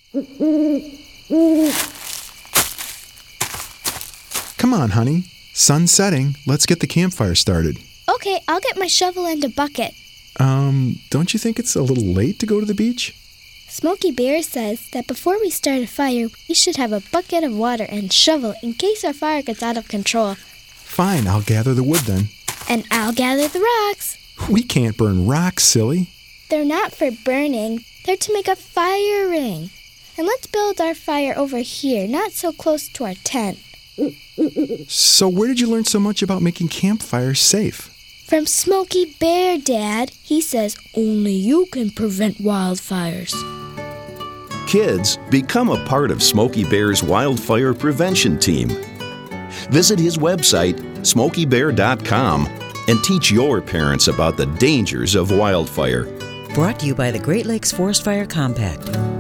Come on, honey. Sun's setting. Let's get the campfire started. Okay, I'll get my shovel and a bucket. Don't you think it's a little late to go to the beach? Smokey Bear says that before we start a fire, we should have a bucket of water and shovel in case our fire gets out of control. Fine, I'll gather the wood then. And I'll gather the rocks. We can't burn rocks, silly. They're not for burning. They're to make a fire ring. And let's build our fire over here, not so close to our tent. So where did you learn so much about making campfires safe? From Smokey Bear, Dad. He says only you can prevent wildfires. Kids, become a part of Smokey Bear's wildfire prevention team. Visit his website, smokeybear.com, and teach your parents about the dangers of wildfire. Brought to you by the Great Lakes Forest Fire Compact.